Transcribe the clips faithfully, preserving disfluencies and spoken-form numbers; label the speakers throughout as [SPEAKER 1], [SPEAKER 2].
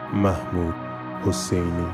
[SPEAKER 1] محمود حسینی.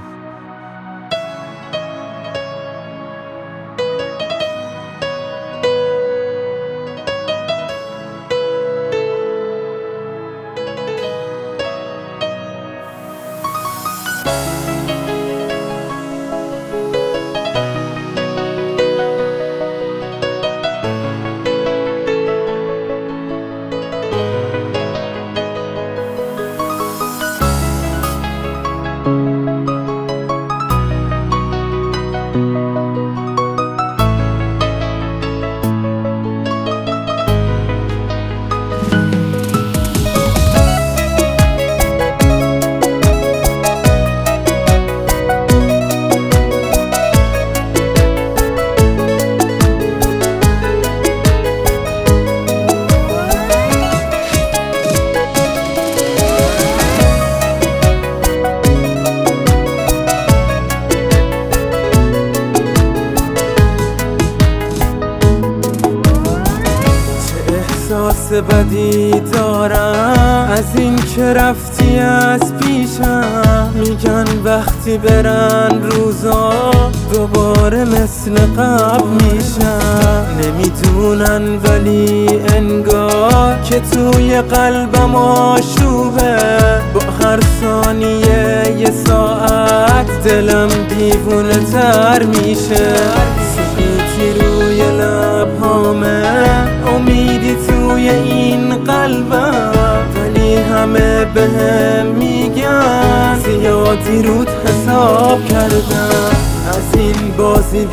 [SPEAKER 2] احساس بدی دارم از این که رفتی از پیشم. میگن وقتی برن روزا دوباره مثل قبل میشم. نمیدونن ولی انگار که توی قلبم آشوبه. با هر ثانیه یه ساعت دلم دیوونه تر میشه. سکوتی روی لبهامه، امیدی توی این قلبم، ولی همه بهم میگن زیادی رود حساب کردم. از این بازی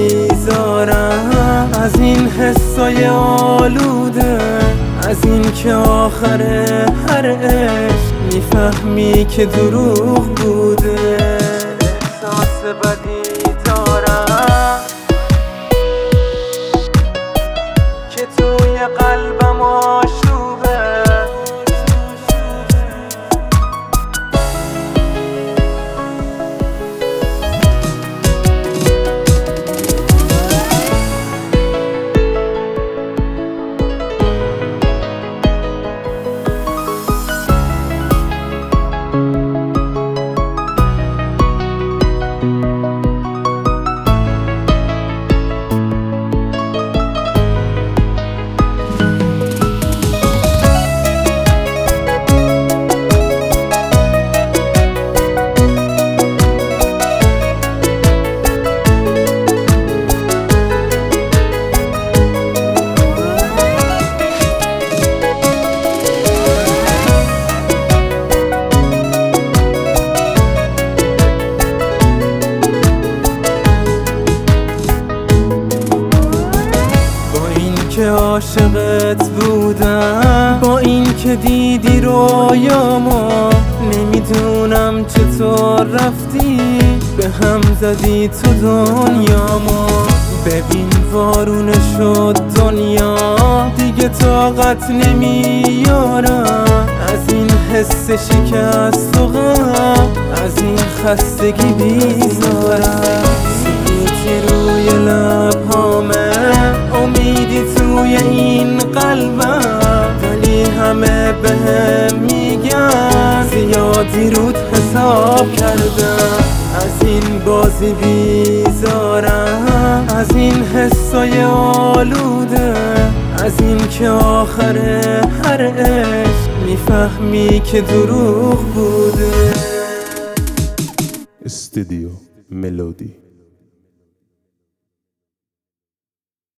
[SPEAKER 2] بیزارم، از این حسای آلوده، از این که آخر هر عشق میفهمی که دروغ بوده. احساس بدی دارم که توی قلبم آشوبه. که عاشقت بودم، با این که دیدی رویامو، نمیدونم چطور رفتی به هم زدی تو دنیامو. ببین وارونه شد دنیا، دیگه طاقت نمیارم از این حس شکست و غم، از این خستگی بیزارم. سکوتی روی لبهامه، امیدی توی این قلبم، ولی همه بهم میگن زیادی رود حساب کردم. از این بازی بیزارم، از این حسای آلوده، از این که آخر هر عشق میفهمی که دروغ بوده.
[SPEAKER 1] استودیو ملودی.